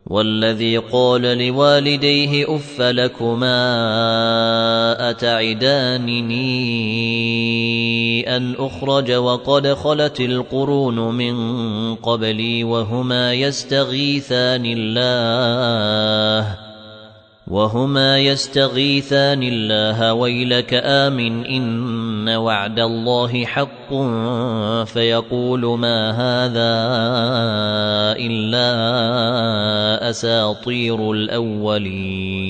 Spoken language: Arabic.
والذي قال لوالديه أف لكما أتعدانني أن أخرج وقد خلت القرون من قبلي وهما يستغيثان الله ويلك آمن إن وعد الله حق فيقول ما هذا إلا أساطير الأولين